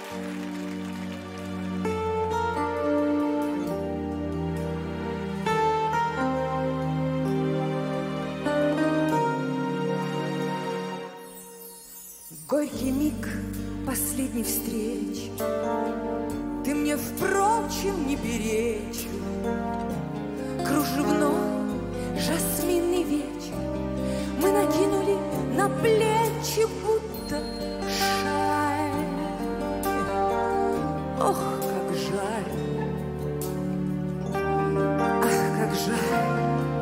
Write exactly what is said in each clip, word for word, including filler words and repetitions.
Горький миг последней встречи ты мне, впрочем, не перечил. Кружевной жасминный вечер мы накинули на плечи, будто шаль. Ох, как жаль, ах, как жаль.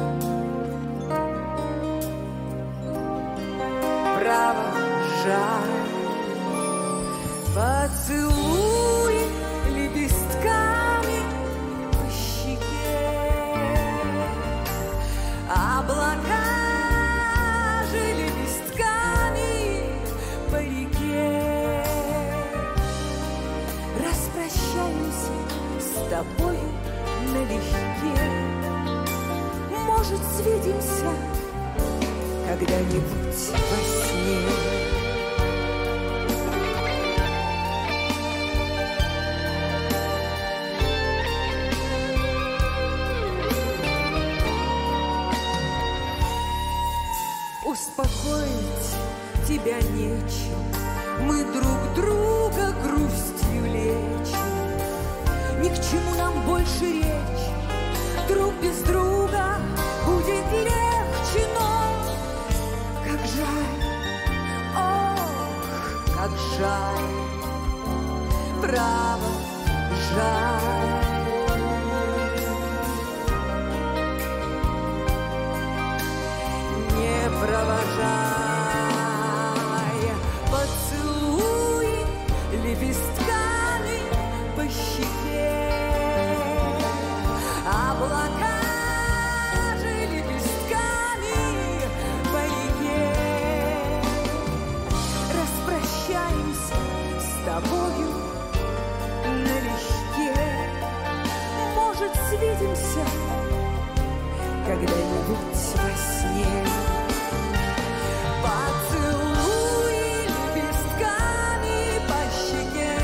Право, жаль. Поцелуй лепестками по щеке, облака же лепестками по реке. Распрощаемся с тобою налегке, может, свидимся когда-нибудь во сне. Успокоить тебя нечем, мы друг друга грустью лечим. Ни к чему нам больше речь, друг без друга будет легче, но как жаль, ох, как жаль, право, жаль. Провожая поцелуй лепестками по щеке, облака же лепестками по реке. Распрощаемся с тобою налегке, может, свидимся когда-нибудь во сне. Поцелуй лепестками по щеке,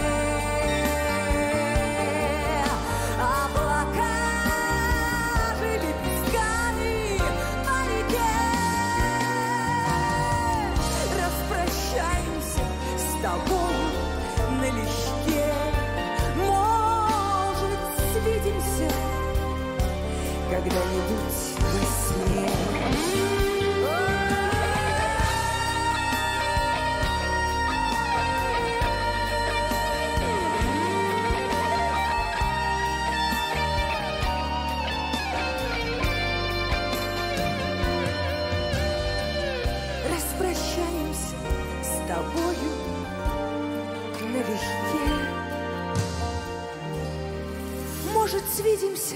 облака же лепестками по реке. Распрощаемся с тобою налегке, может, свидимся когда-нибудь во сне. Распрощаемся с тобою налегке, может, свидимся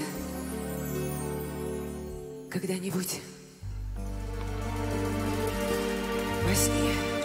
когда-нибудь во сне.